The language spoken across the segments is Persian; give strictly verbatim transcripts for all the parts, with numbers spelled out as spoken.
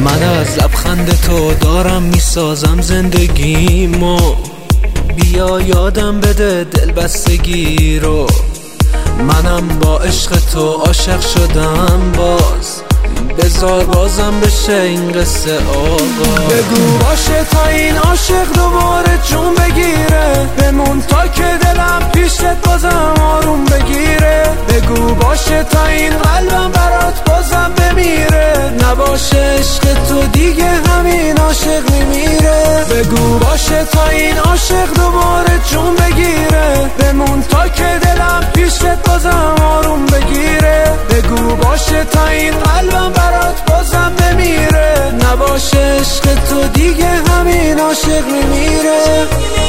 من از لبخند تو دارم میسازم زندگیمو، بیا یادم بده دل بستگی رو. منم با عشق تو عاشق شدم، باز بذار بازم بشه این قصه آغاز. بگو باشه تا این عاشق دوباره جون بگیره، بمون تا که دلم پیشت بازم آروم بگیره. بگو باشه تا این قلبم برات بازم بمیره، نباشه عشق تو دیگه همین عاشق میمیره. بگو باشه تا این عاشق دوباره جون بگیره، بمون تا که دلم پیشت بازم آروم بگیره. بگو باشه تا این قلبم برات بازم بمیره، نباشه عشق تو دیگه همین عاشق میمیره.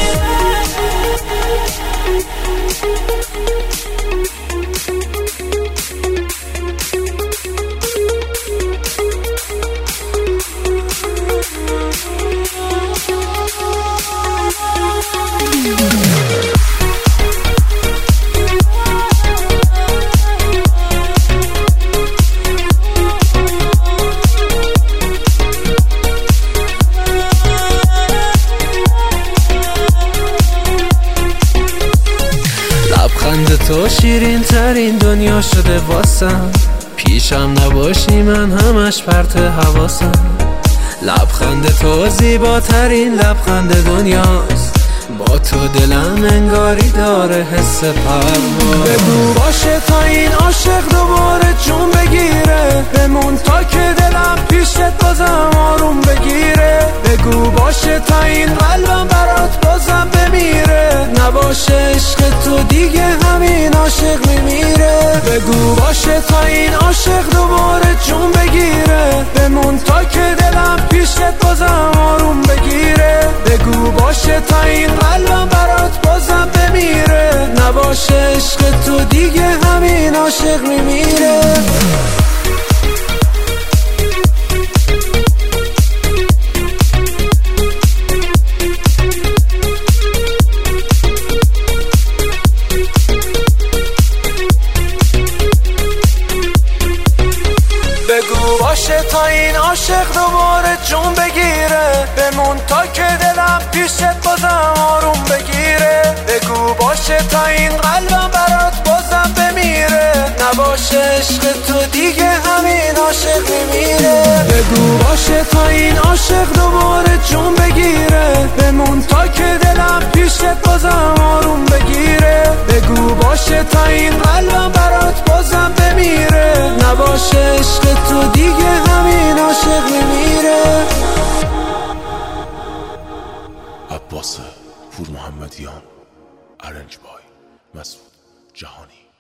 لبخند تو شیرین ترین دنیا شده واسم، پیشم نباشی من همش پرت حواسم. لبخند تو زیباترین لبخند دنیاست، با تو دلم انگاری داره حس پرواز. بگو باشه تا این عاشق دوباره جون بگیره، بمون تا که دلم پیشت بازم آروم بگیره. بگو باشه تا این قلبم برات بازم بمیره، نباشه عشق تو دیگه همین عاشق میمیره. بگو باشه تا این عاشق دوباره جون بگیره، بمون تا که دلم پیشت بازم آروم بگیره. بگو باشه تا این قلبم برات بازم بمیره، نباشه عشق تو دیگه همین عاشق میمیره. بگو باشه تا این عاشق دوباره جون بگیره، بمون تا که دلم پیشت بازم آروم بگیره. بگو باشه تا این قلبم برات بازم بمیره، نباشه عشق تو دیگه همین عاشق میمیره. بگو باشه تا این عاشق دوباره جون بگیره، بمون تا که دلم پیشت بازم آروم بگیره. بگو باشه تا این قلبم برات بازم بمیره، نباشه عشق تو دیگه همین عاشق میمیره. عباس پور محمدیان، ارنج بای مسعود جهانی.